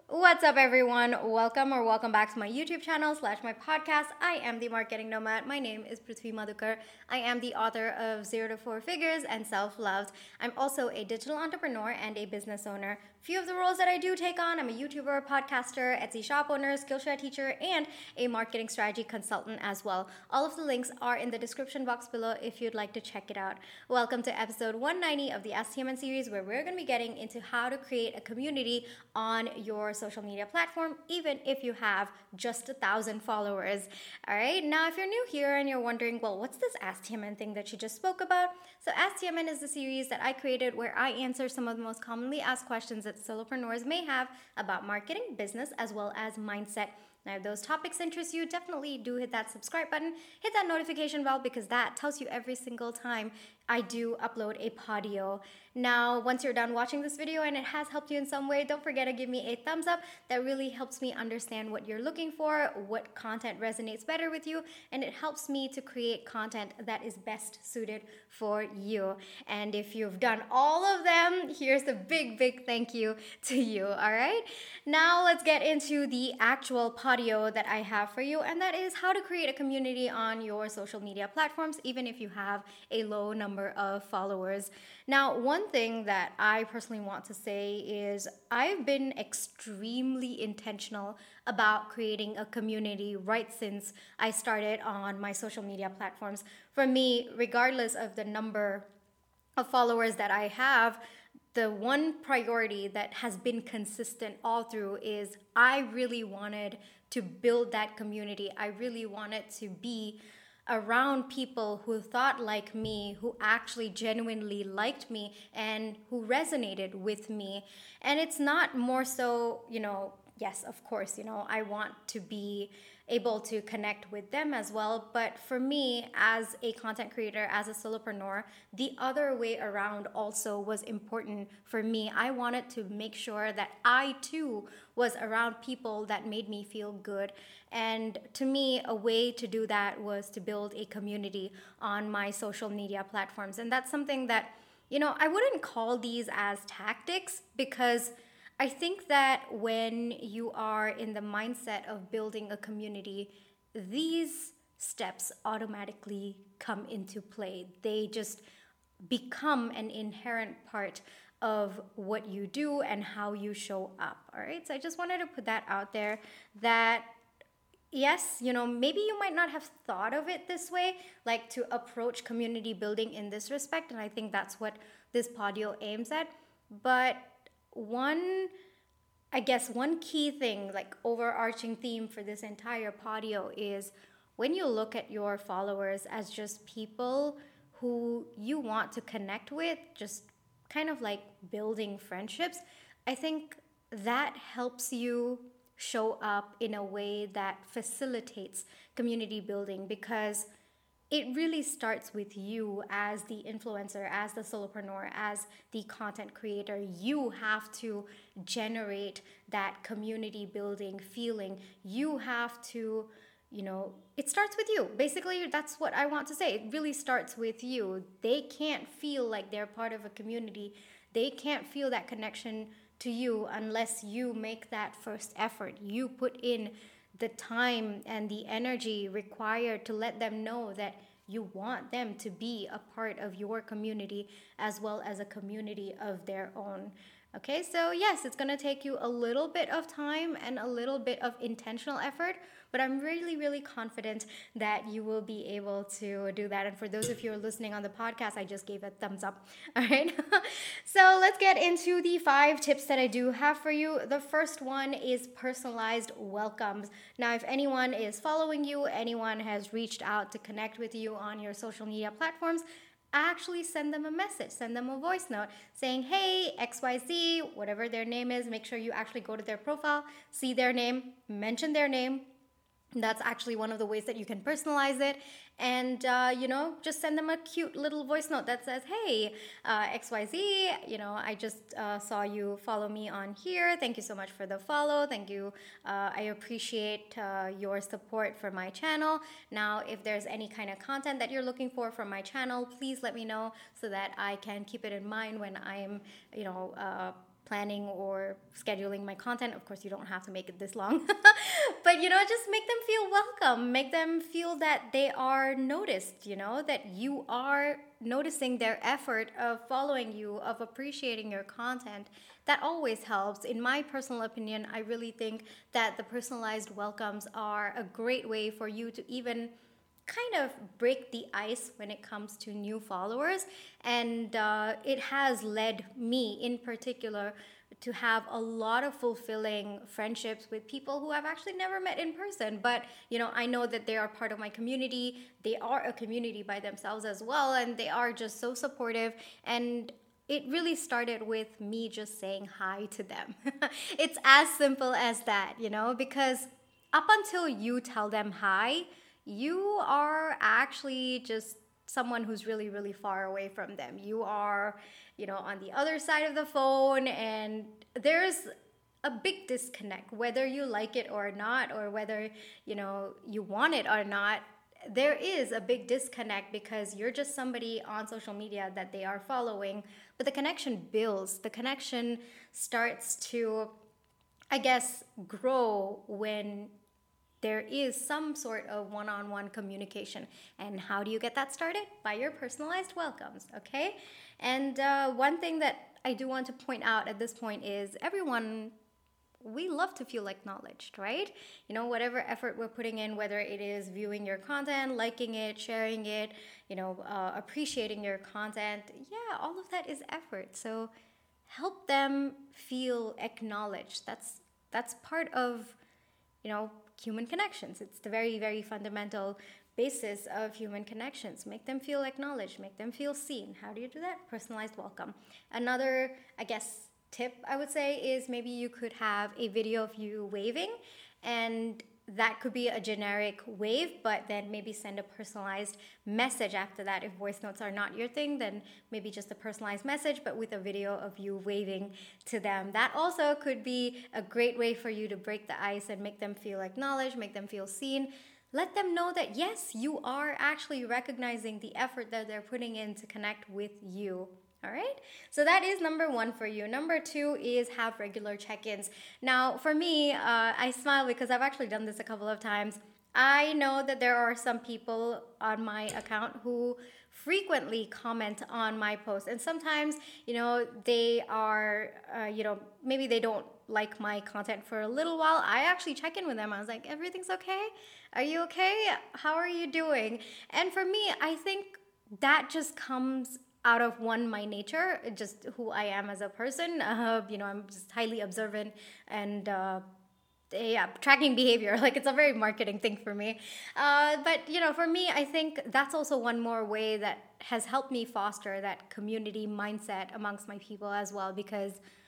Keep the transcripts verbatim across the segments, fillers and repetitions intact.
What's up, everyone? Welcome or welcome back to my YouTube channel slash my podcast. I am the Marketing Nomad. My name is Prithvi Madhukar. I am the author of Zero to Four Figures and Self Loved. I'm also a digital entrepreneur and a business owner. Few of the roles that I do take on: I'm a YouTuber, podcaster, Etsy shop owner, Skillshare teacher, and a marketing strategy consultant as well. All of the links are in the description box below if you'd like to check it out. Welcome to episode one ninety of the S T M N series, where we're going to be getting into how to create a community on your social media platform, even if you have just a thousand followers. All right, now if you're new here and you're wondering, well, what's this S T M N thing that you just spoke about? So S T M N is the series that I created where I answer some of the most commonly asked questions that solopreneurs may have about marketing, business, as well as mindset. Now, if those topics interest you, definitely do hit that subscribe button, hit that notification bell, because that tells you every single time I do upload a podio. Now, once you're done watching this video and it has helped you in some way, don't forget to give me a thumbs up. That really helps me understand what you're looking for, what content resonates better with you, and it helps me to create content that is best suited for you. And if you've done all of them, here's a big, big thank you to you, all right? Now, let's get into the actual podio that I have for you, and that is how to create a community on your social media platforms, even if you have a low number of followers. Now, one thing that I personally want to say is I've been extremely intentional about creating a community right since I started on my social media platforms. For me, regardless of the number of followers that I have, the one priority that has been consistent all through is I really wanted to build that community. I really wanted to be around people who thought like me, who actually genuinely liked me and who resonated with me. And it's not more so, you know, yes, of course, you know, I want to be able to connect with them as well. But for me, as a content creator, as a solopreneur, the other way around also was important for me. I wanted to make sure that I too was around people that made me feel good. And to me, a way to do that was to build a community on my social media platforms. And that's something that, you know, I wouldn't call these as tactics, because I think that when you are in the mindset of building a community, these steps automatically come into play. They just become an inherent part of what you do and how you show up. All right. So I just wanted to put that out there, that yes, you know, maybe you might not have thought of it this way, like to approach community building in this respect. And I think that's what this podio aims at. But one, I guess, one key thing, like overarching theme for this entire podio is when you look at your followers as just people who you want to connect with, just kind of like building friendships, I think that helps you show up in a way that facilitates community building, because it really starts with you as the influencer, as the solopreneur, as the content creator. You have to generate that community building feeling. You have to, you know, it starts with you. Basically, that's what I want to say. It really starts with you. They can't feel like they're part of a community. They can't feel that connection to you unless you make that first effort. You put in the time and the energy required to let them know that you want them to be a part of your community as well as a community of their own. Okay, so yes, it's gonna take you a little bit of time and a little bit of intentional effort, but I'm really, really confident that you will be able to do that. And for those of you who are listening on the podcast, I just gave a thumbs up. All right, so let's get into the five tips that I do have for you. The first one is personalized welcomes. Now, if anyone is following you, anyone has reached out to connect with you on your social media platforms, actually send them a message, send them a voice note saying, hey, X Y Z, whatever their name is. Make sure you actually go to their profile, see their name, mention their name. That's actually one of the ways that you can personalize it. And, uh, you know, just send them a cute little voice note that says, hey, uh, X Y Z, you know, I just uh, saw you follow me on here. Thank you so much for the follow. Thank you. Uh, I appreciate uh, your support for my channel. Now, if there's any kind of content that you're looking for from my channel, please let me know so that I can keep it in mind when I'm, you know, uh, planning or scheduling my content. Of course, you don't have to make it this long, but you know, just make them feel welcome, make them feel that they are noticed, you know, that you are noticing their effort of following you, of appreciating your content. That always helps. In my personal opinion, I really think that the personalized welcomes are a great way for you to even kind of break the ice when it comes to new followers. And uh, it has led me in particular to have a lot of fulfilling friendships with people who I've actually never met in person. But, you know, I know that they are part of my community. They are a community by themselves as well. And they are just so supportive. And it really started with me just saying hi to them. It's as simple as that, you know, because up until you tell them hi, you are actually just someone who's really, really far away from them. You are, you know, on the other side of the phone, and there's a big disconnect, whether you like it or not, or whether, you know, you want it or not. There is a big disconnect because you're just somebody on social media that they are following, but the connection builds. The connection starts to, I guess, grow when there is some sort of one-on-one communication. And how do you get that started? By your personalized welcomes, okay? And uh, one thing that I do want to point out at this point is everyone, we love to feel acknowledged, right? You know, whatever effort we're putting in, whether it is viewing your content, liking it, sharing it, you know, uh, appreciating your content, yeah, all of that is effort. So help them feel acknowledged. That's that's part of, you know, human connections. It's the very, very fundamental basis of human connections. Make them feel acknowledged, make them feel seen. How do you do that? Personalized welcome. Another, I guess, tip I would say is maybe you could have a video of you waving, and that could be a generic wave, but then maybe send a personalized message after that. If voice notes are not your thing, then maybe just a personalized message, but with a video of you waving to them. That also could be a great way for you to break the ice and make them feel acknowledged, make them feel seen. Let them know that yes, you are actually recognizing the effort that they're putting in to connect with you. All right, so that is number one for you. Number two is have regular check-ins. Now, for me, uh, I smile because I've actually done this a couple of times. I know that there are some people on my account who frequently comment on my posts, and sometimes, you know, they are, uh, you know, maybe they don't like my content for a little while. I actually check in with them. I was like, everything's okay? Are you okay? How are you doing? And for me, I think that just comes out of one, my nature, just who I am as a person. Uh, you know, I'm just highly observant and uh, yeah, tracking behavior. Like, it's a very marketing thing for me. Uh, but you know, for me, I think that's also one more way that has helped me foster that community mindset amongst my people as well. Because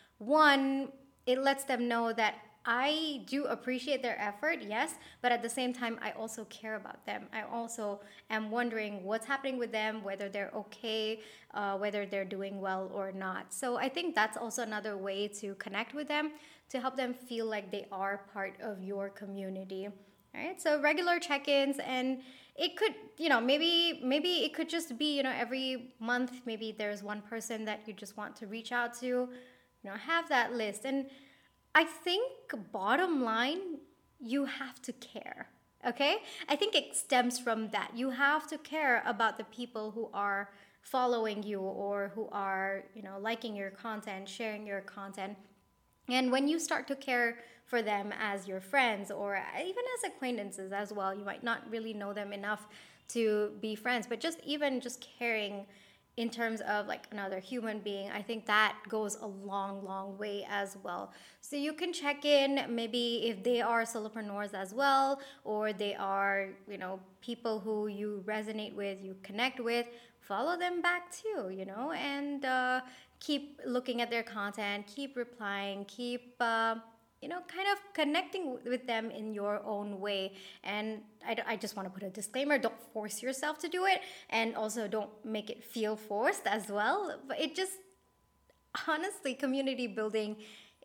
one, it lets them know that I do appreciate their effort, yes, but at the same time, I also care about them. I also am wondering what's happening with them, whether they're okay, uh, whether they're doing well or not. So I think that's also another way to connect with them, to help them feel like they are part of your community. All right, so regular check-ins, and it could, you know, maybe maybe it could just be, you know, every month, maybe there's one person that you just want to reach out to, you know, have that list. And I think bottom line, you have to care, okay? I think it stems from that. You have to care about the people who are following you or who are, you know, liking your content, sharing your content. And when you start to care for them as your friends or even as acquaintances as well, you might not really know them enough to be friends, but just even just caring in terms of like another human being, I think that goes a long, long way as well. So you can check in maybe if they are solopreneurs as well, or they are, you know, people who you resonate with, you connect with, follow them back too, you know, and uh, keep looking at their content, keep replying, keep... Uh, you know, kind of connecting with them in your own way. And I, I just want to put a disclaimer, don't force yourself to do it. And also don't make it feel forced as well. But it just, honestly, community building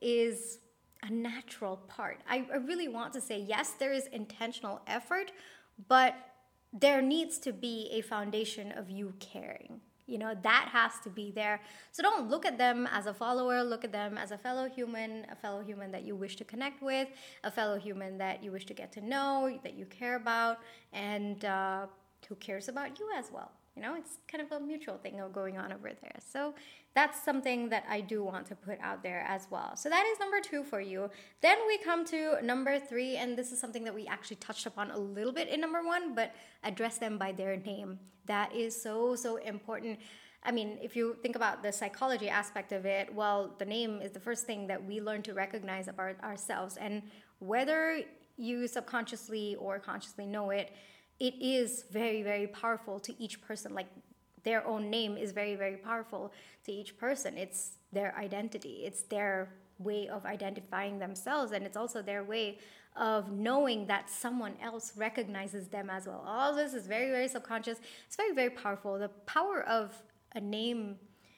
is a natural part. I, I really want to say, yes, there is intentional effort, but there needs to be a foundation of you caring. You know, that has to be there. So don't look at them as a follower, look at them as a fellow human, a fellow human that you wish to connect with, a fellow human that you wish to get to know, that you care about, and uh, who cares about you as well. You know, it's kind of a mutual thing going on over there. So that's something that I do want to put out there as well. So that is number two for you. Then we come to number three, and this is something that we actually touched upon a little bit in number one, but address them by their name. That is so, so important. I mean, if you think about the psychology aspect of it, well, the name is the first thing that we learn to recognize about ourselves. And whether you subconsciously or consciously know it, it is very, very powerful to each person. Like, their own name is very, very powerful to each person. It's their identity. It's their way of identifying themselves. And it's also their way of knowing that someone else recognizes them as well. All of this is very, very subconscious. It's very, very powerful. The power of a name,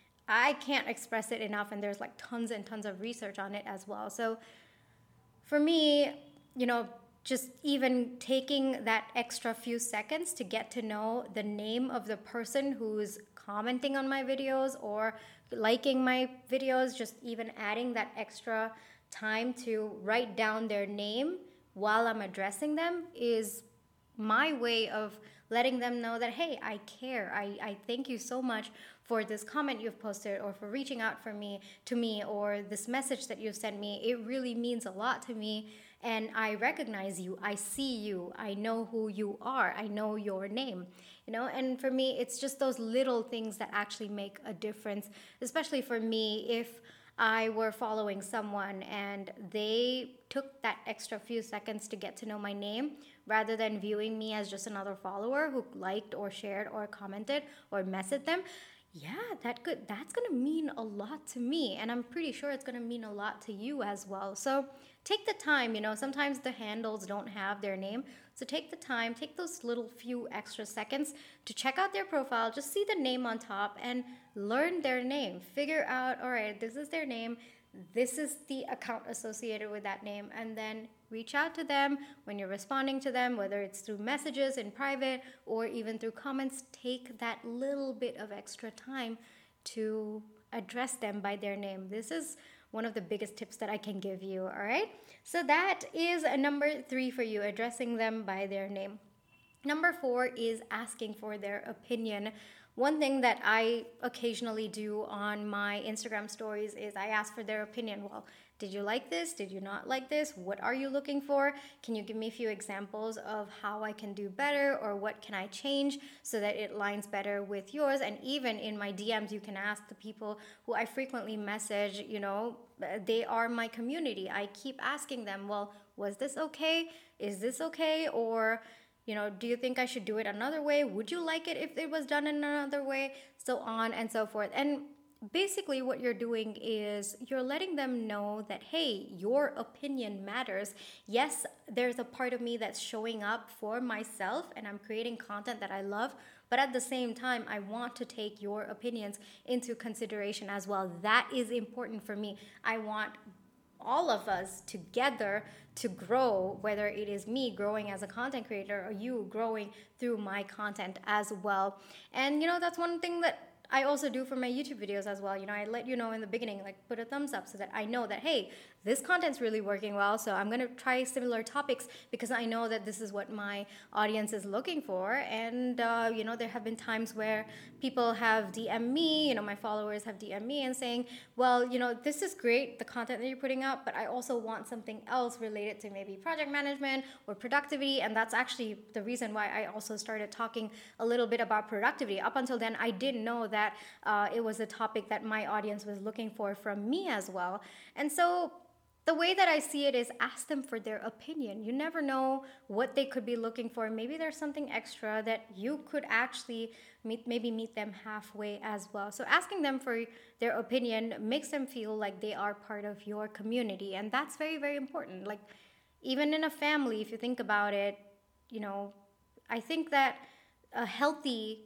I can't express it enough. And there's like tons and tons of research on it as well. So for me, you know, just even taking that extra few seconds to get to know the name of the person who's commenting on my videos or liking my videos, just even adding that extra time to write down their name while I'm addressing them is my way of letting them know that, hey, I care. I, I thank you so much for this comment you've posted or for reaching out for me to me or this message that you've sent me. It really means a lot to me. And I recognize you, I see you, I know who you are, I know your name, you know? And for me, it's just those little things that actually make a difference, especially for me, if I were following someone and they took that extra few seconds to get to know my name, rather than viewing me as just another follower who liked or shared or commented or messaged them. Yeah, that could, that's going to mean a lot to me. And I'm pretty sure it's going to mean a lot to you as well. So take the time, you know, sometimes the handles don't have their name. So take the time, take those little few extra seconds to check out their profile, just see the name on top and learn their name. Figure out, all right, this is their name. This is the account associated with that name. And then reach out to them when you're responding to them, whether it's through messages in private or even through comments. Take that little bit of extra time to address them by their name. This is one of the biggest tips that I can give you, all right? So that is a number three for you, addressing them by their name. Number four is asking for their opinion. One thing that I occasionally do on my Instagram stories is I ask for their opinion. Well, did you like this? Did you not like this? What are you looking for? Can you give me a few examples of how I can do better or what can I change so that it lines better with yours? And even in my D Ms, you can ask the people who I frequently message, you know, they are my community. I keep asking them, well, was this okay? Is this okay? Or, you know, do you think I should do it another way? Would you like it if it was done in another way? So on and so forth. And basically what you're doing is you're letting them know that, hey, your opinion matters. Yes, there's a part of me that's showing up for myself and I'm creating content that I love, but at the same time, I want to take your opinions into consideration as well. That is important for me. I want all of us together to grow, whether it is me growing as a content creator or you growing through my content as well. And you know, that's one thing that I also do for my YouTube videos as well. You know, I let you know in the beginning, like put a thumbs up so that I know that, hey, this content's really working well. So I'm going to try similar topics because I know that this is what my audience is looking for. And, uh, you know, there have been times where people have D M'd me, you know, my followers have D M'd me and saying, well, you know, this is great, the content that you're putting up, but I also want something else related to maybe project management or productivity. And that's actually the reason why I also started talking a little bit about productivity. Up until then, I didn't know that uh, it was a topic that my audience was looking for from me as well. And so the way that I see it is ask them for their opinion. You never know what they could be looking for. Maybe there's something extra that you could actually meet, maybe meet them halfway as well. So asking them for their opinion makes them feel like they are part of your community. And that's very, very important. Like even in a family, if you think about it, you know, I think that a healthy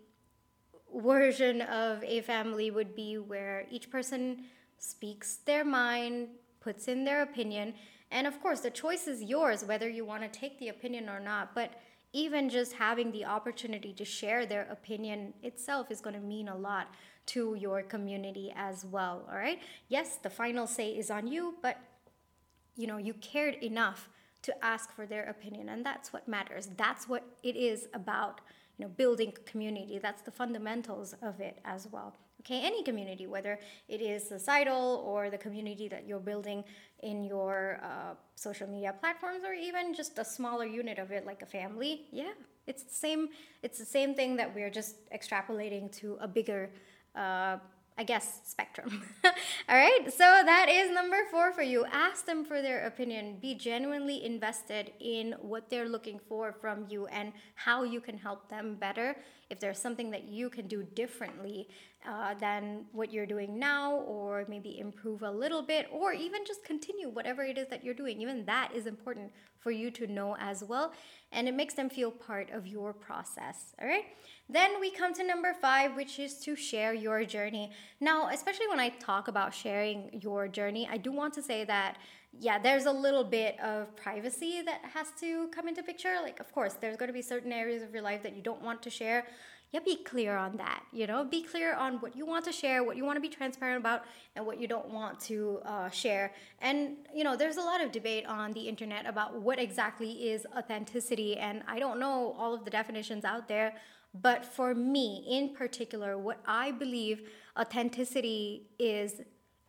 version of a family would be where each person speaks their mind, puts in their opinion, and of course the choice is yours whether you want to take the opinion or not. But even just having the opportunity to share their opinion itself is going to mean a lot to your community as well. All right. Yes, the final say is on you, but you know, you cared enough to ask for their opinion, and that's what matters. That's what it is about, you know, building a community. That's the fundamentals of it as well. Okay, any community, whether it is societal or the community that you're building in your uh, social media platforms, or even just a smaller unit of it like a family. Yeah, it's the same. It's the same thing that we're just extrapolating to a bigger uh, I guess, spectrum. All right, so that is number four for you. Ask them for their opinion. Be genuinely invested in what they're looking for from you and how you can help them better. If there's something that you can do differently uh, than what you're doing now, or maybe improve a little bit, or even just continue whatever it is that you're doing, even that is important for you to know as well. And it makes them feel part of your process. All right. Then we come to number five, which is to share your journey. Now, especially when I talk about sharing your journey, I do want to say that, yeah, there's a little bit of privacy that has to come into picture. Like, of course, there's going to be certain areas of your life that you don't want to share. Yeah, be clear on that, you know, be clear on what you want to share, what you want to be transparent about, and what you don't want to uh, share. And, you know, there's a lot of debate on the internet about what exactly is authenticity, and I don't know all of the definitions out there. But for me, in particular, what I believe authenticity is,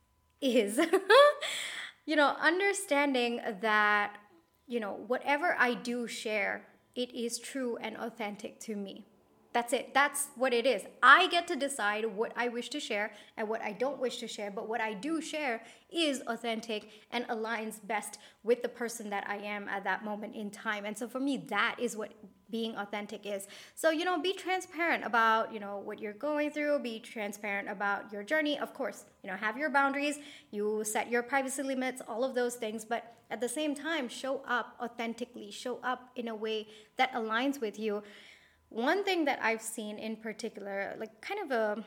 is, you know, understanding that, you know, whatever I do share, it is true and authentic to me. That's it. That's what it is. I get to decide what I wish to share and what I don't wish to share. But what I do share is authentic and aligns best with the person that I am at that moment in time. And so for me, that is what being authentic is. So, you know, be transparent about, you know, what you're going through. Be transparent about your journey. Of course, you know, have your boundaries. You set your privacy limits, all of those things. But at the same time, show up authentically. Show up in a way that aligns with you. One thing that I've seen in particular, like kind of a,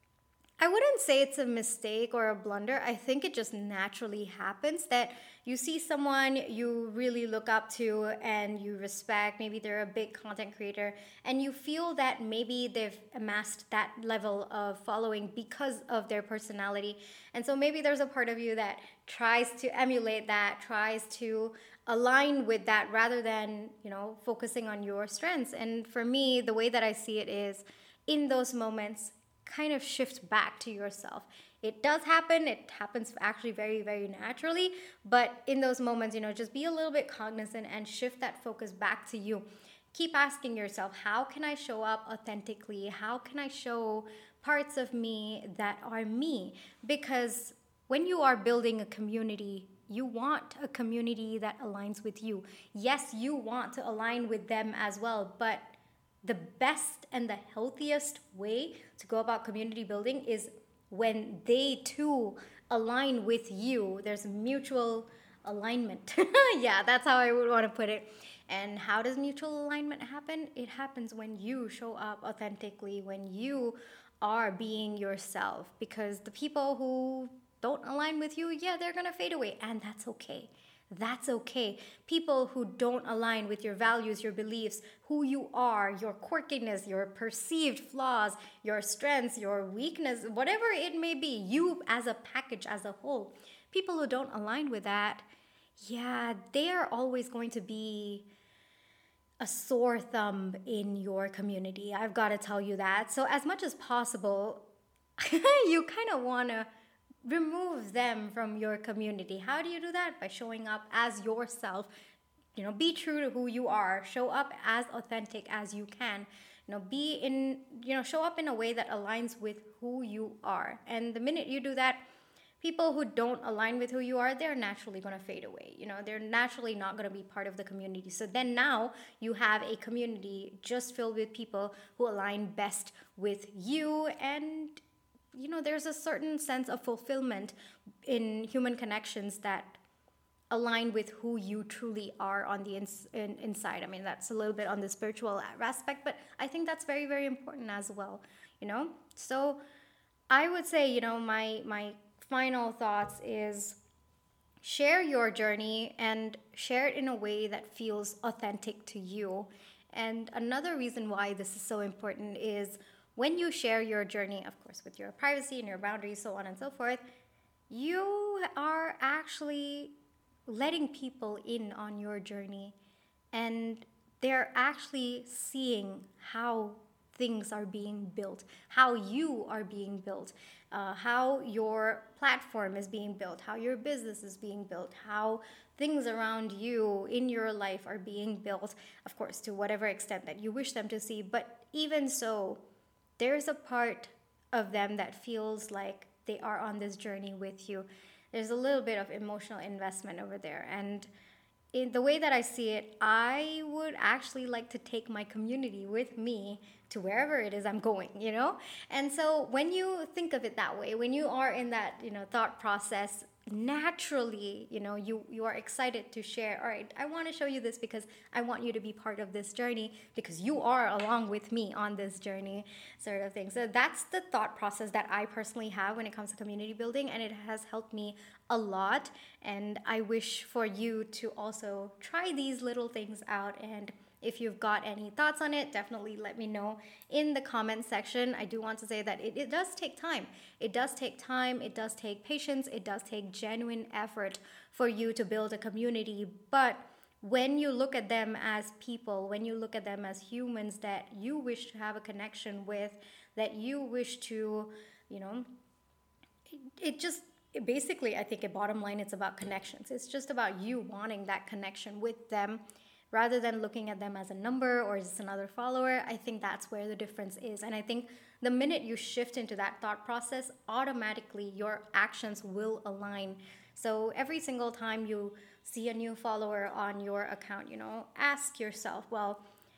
I wouldn't say it's a mistake or a blunder. I think it just naturally happens that you see someone you really look up to and you respect. Maybe they're a big content creator and you feel that maybe they've amassed that level of following because of their personality. And so maybe there's a part of you that tries to emulate that, tries to align with that rather than, you know, focusing on your strengths. And for me, the way that I see it is in those moments, kind of shift back to yourself. It does happen. It happens actually very, very naturally. But in those moments, you know, just be a little bit cognizant and shift that focus back to you. Keep asking yourself, how can I show up authentically? How can I show parts of me that are me? Because when you are building a community, you want a community that aligns with you. Yes, you want to align with them as well, but the best and the healthiest way to go about community building is when they too align with you. There's mutual alignment. Yeah, that's how I would want to put it. And how does mutual alignment happen? It happens when you show up authentically, when you are being yourself. Because the people who don't align with you, yeah, they're gonna fade away, and that's okay. That's okay. People who don't align with your values, your beliefs, who you are, your quirkiness, your perceived flaws, your strengths, your weakness, whatever it may be, you as a package, as a whole, people who don't align with that, yeah, they are always going to be a sore thumb in your community. I've got to tell you that. So as much as possible, you kind of want to remove them from your community. How do you do that? By showing up as yourself. You know, be true to who you are. Show up as authentic as you can. You know, be in, you know, show up in a way that aligns with who you are. And the minute you do that, people who don't align with who you are, they're naturally going to fade away. You know, they're naturally not going to be part of the community. So then now you have a community just filled with people who align best with you. And you know, there's a certain sense of fulfillment in human connections that align with who you truly are on the ins- in, inside. I mean, that's a little bit on the spiritual aspect, but I think that's very, very important as well, you know? So I would say, you know, my my final thoughts is share your journey and share it in a way that feels authentic to you. And another reason why this is so important is when you share your journey, of course, with your privacy and your boundaries, so on and so forth, you are actually letting people in on your journey, and they're actually seeing how things are being built, how you are being built, uh, how your platform is being built, how your business is being built, how things around you in your life are being built, of course, to whatever extent that you wish them to see. But even so, there's a part of them that feels like they are on this journey with you. There's a little bit of emotional investment over there. And in the way that I see it, I would actually like to take my community with me to wherever it is I'm going, you know? And so when you think of it that way, when you are in that, you know, thought process, naturally, you know, you, you are excited to share, all right, I want to show you this because I want you to be part of this journey because you are along with me on this journey, sort of thing. So that's the thought process that I personally have when it comes to community building, and it has helped me a lot. And I wish for you to also try these little things out. And if you've got any thoughts on it, definitely let me know in the comment section. I do want to say that it, it does take time. It does take time. It does take patience. It does take genuine effort for you to build a community. But when you look at them as people, when you look at them as humans that you wish to have a connection with, that you wish to, you know, it, it just, it basically, I think at bottom line, it's about connections. It's just about you wanting that connection with them, rather than looking at them as a number or just another follower. I think that's where the difference is. And I think the minute you shift into that thought process, automatically your actions will align. So every single time you see a new follower on your account, you know, ask yourself, well,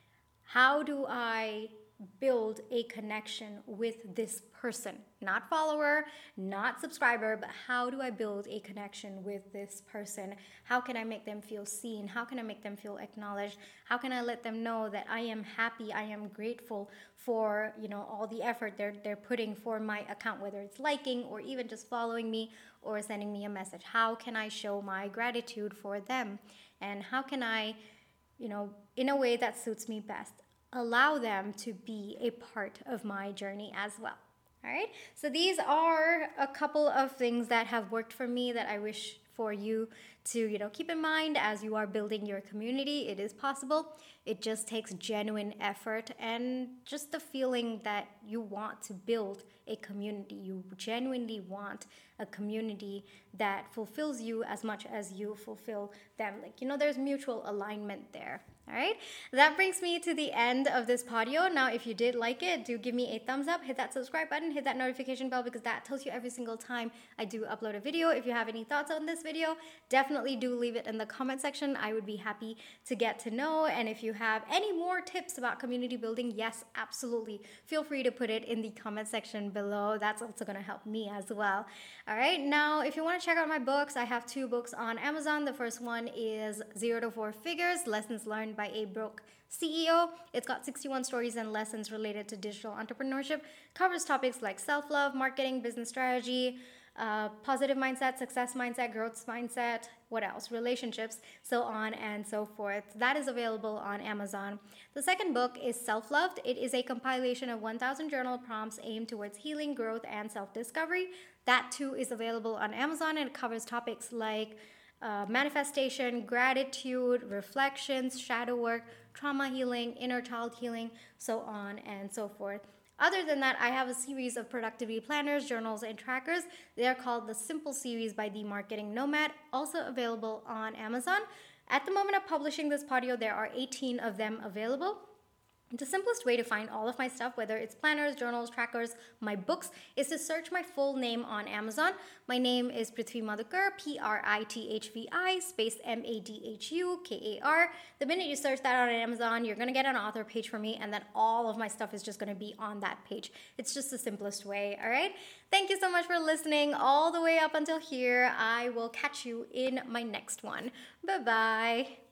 how do I build a connection with this person? Not follower, not subscriber, but how do I build a connection with this person? How can I make them feel seen? How can I make them feel acknowledged? How can I let them know that I am happy, I am grateful for, you know, all the effort they're they're putting for my account, whether it's liking or even just following me or sending me a message? How can I show my gratitude for them? And how can I, you know, in a way that suits me best, allow them to be a part of my journey as well? All right, so these are a couple of things that have worked for me that I wish for you to, you know, keep in mind as you are building your community. It is possible. It just takes genuine effort and just the feeling that you want to build a community. You genuinely want a community that fulfills you as much as you fulfill them. Like, you know, there's mutual alignment there. All right, that brings me to the end of this podio. Now, if you did like it, do give me a thumbs up, hit that subscribe button, hit that notification bell, because that tells you every single time I do upload a video. If you have any thoughts on this video, definitely do leave it in the comment section. I would be happy to get to know. And if you have any more tips about community building, yes, absolutely, feel free to put it in the comment section below. That's also going to help me as well. All right, now, if you want to check out my books, I have two books on Amazon. The first one is Zero to Four Figures, Lessons Learned by a Broke C E O. It's got sixty-one stories and lessons related to digital entrepreneurship. Covers topics like self-love, marketing, business strategy, uh, positive mindset, success mindset, growth mindset, what else? Relationships, so on and so forth. That is available on Amazon. The second book is Self-Loved. It is a compilation of one thousand journal prompts aimed towards healing, growth, and self-discovery. That too is available on Amazon, and it covers topics like Uh, manifestation, gratitude, reflections, shadow work, trauma healing, inner child healing, so on and so forth. Other than that, I have a series of productivity planners, journals, and trackers. They are called the Simple Series by The Marketing Nomad, also available on Amazon. At the moment of publishing this podio, there are eighteen of them available. The simplest way to find all of my stuff, whether it's planners, journals, trackers, my books, is to search my full name on Amazon. My name is Prithvi Madhukar, P R I T H V I, space M A D H U K A R. The minute you search that on Amazon, you're going to get an author page for me, and then all of my stuff is just going to be on that page. It's just the simplest way, all right? Thank you so much for listening all the way up until here. I will catch you in my next one. Bye-bye.